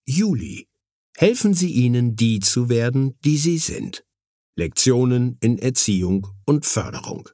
Juli. Helfen Sie ihnen, die zu werden, die sie sind. Lektionen in Erziehung und Förderung.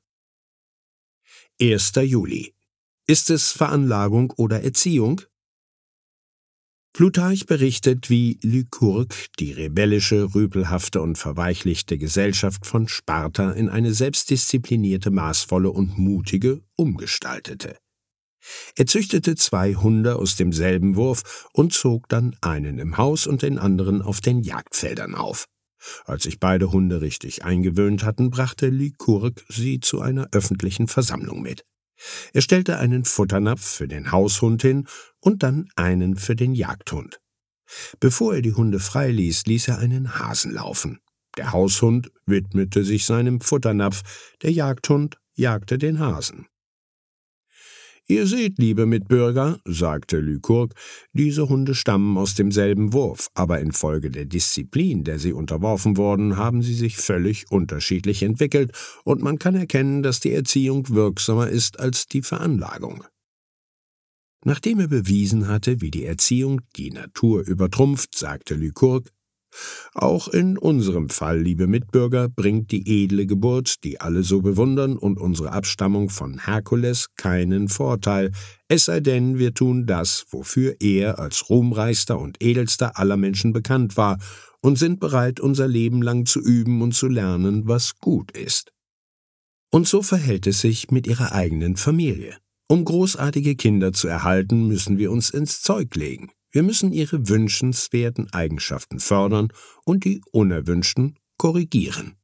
1. Juli. Ist es Veranlagung oder Erziehung? Plutarch berichtet, wie Lykurg die rebellische, rüpelhafte und verweichlichte Gesellschaft von Sparta in eine selbstdisziplinierte, maßvolle und mutige umgestaltete. Er züchtete 2 Hunde aus demselben Wurf und zog dann einen im Haus und den anderen auf den Jagdfeldern auf. Als sich beide Hunde richtig eingewöhnt hatten, brachte Lykurg sie zu einer öffentlichen Versammlung mit. Er stellte einen Futternapf für den Haushund hin und dann einen für den Jagdhund. Bevor er die Hunde freiließ, ließ er einen Hasen laufen. Der Haushund widmete sich seinem Futternapf, der Jagdhund jagte den Hasen. »Ihr seht, liebe Mitbürger«, sagte Lykurg, »diese Hunde stammen aus demselben Wurf, aber infolge der Disziplin, der sie unterworfen wurden, haben sie sich völlig unterschiedlich entwickelt, und man kann erkennen, dass die Erziehung wirksamer ist als die Veranlagung.« Nachdem er bewiesen hatte, wie die Erziehung die Natur übertrumpft, sagte Lykurg: »Auch in unserem Fall, liebe Mitbürger, bringt die edle Geburt, die alle so bewundern, und unsere Abstammung von Herkules keinen Vorteil, es sei denn, wir tun das, wofür er als ruhmreichster und edelster aller Menschen bekannt war, und sind bereit, unser Leben lang zu üben und zu lernen, was gut ist.« Und so verhält es sich mit ihrer eigenen Familie. Um großartige Kinder zu erhalten, müssen wir uns ins Zeug legen. Wir müssen ihre wünschenswerten Eigenschaften fördern und die unerwünschten korrigieren.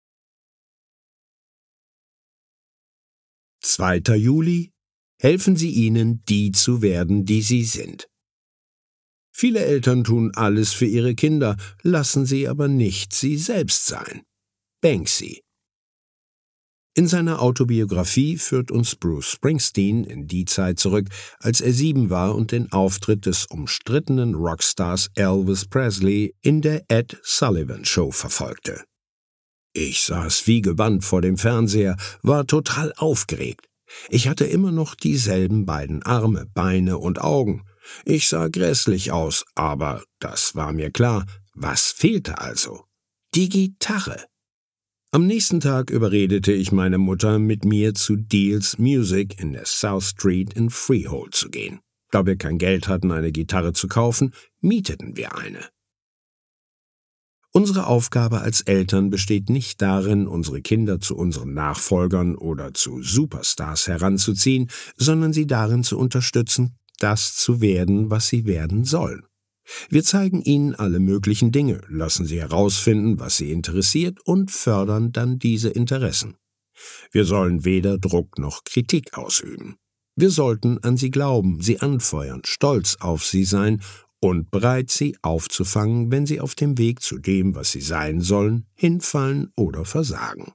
2. Juli. Helfen Sie ihnen, die zu werden, die sie sind. Viele Eltern tun alles für ihre Kinder, lassen sie aber nicht sie selbst sein. Banksy. In seiner Autobiografie führt uns Bruce Springsteen in die Zeit zurück, als er 7 war und den Auftritt des umstrittenen Rockstars Elvis Presley in der Ed Sullivan Show verfolgte. »Ich saß wie gebannt vor dem Fernseher, war total aufgeregt. Ich hatte immer noch dieselben beiden Arme, Beine und Augen. Ich sah grässlich aus, aber das war mir klar. Was fehlte also? Die Gitarre. Am nächsten Tag überredete ich meine Mutter, mit mir zu Deal's Music in der South Street in Freehold zu gehen. Da wir kein Geld hatten, eine Gitarre zu kaufen, mieteten wir eine. Unsere Aufgabe als Eltern besteht nicht darin, unsere Kinder zu unseren Nachfolgern oder zu Superstars heranzuziehen, sondern sie darin zu unterstützen, das zu werden, was sie werden sollen. Wir zeigen ihnen alle möglichen Dinge, lassen sie herausfinden, was sie interessiert, und fördern dann diese Interessen. Wir sollen weder Druck noch Kritik ausüben. Wir sollten an sie glauben, sie anfeuern, stolz auf sie sein und bereit, sie aufzufangen, wenn sie auf dem Weg zu dem, was sie sein sollen, hinfallen oder versagen.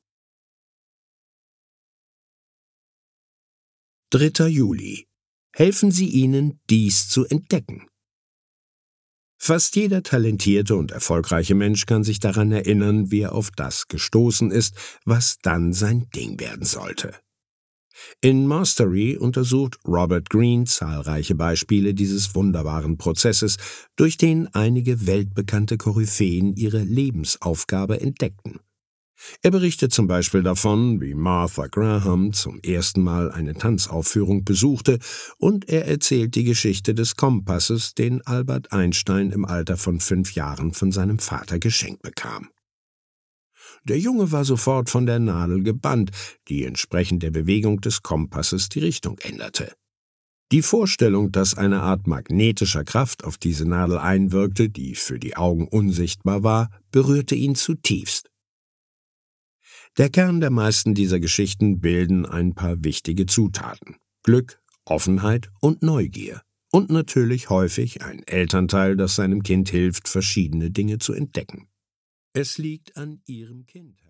3. Juli. Helfen Sie ihnen, dies zu entdecken. Fast jeder talentierte und erfolgreiche Mensch kann sich daran erinnern, wie er auf das gestoßen ist, was dann sein Ding werden sollte. In Mastery untersucht Robert Greene zahlreiche Beispiele dieses wunderbaren Prozesses, durch den einige weltbekannte Koryphäen ihre Lebensaufgabe entdeckten. Er berichtet zum Beispiel davon, wie Martha Graham zum ersten Mal eine Tanzaufführung besuchte, und er erzählt die Geschichte des Kompasses, den Albert Einstein im Alter von 5 Jahren von seinem Vater geschenkt bekam. Der Junge war sofort von der Nadel gebannt, die entsprechend der Bewegung des Kompasses die Richtung änderte. Die Vorstellung, dass eine Art magnetischer Kraft auf diese Nadel einwirkte, die für die Augen unsichtbar war, berührte ihn zutiefst. Der Kern der meisten dieser Geschichten bilden ein paar wichtige Zutaten: Glück, Offenheit und Neugier. Und natürlich häufig ein Elternteil, das seinem Kind hilft, verschiedene Dinge zu entdecken. Es liegt an Ihrem Kind.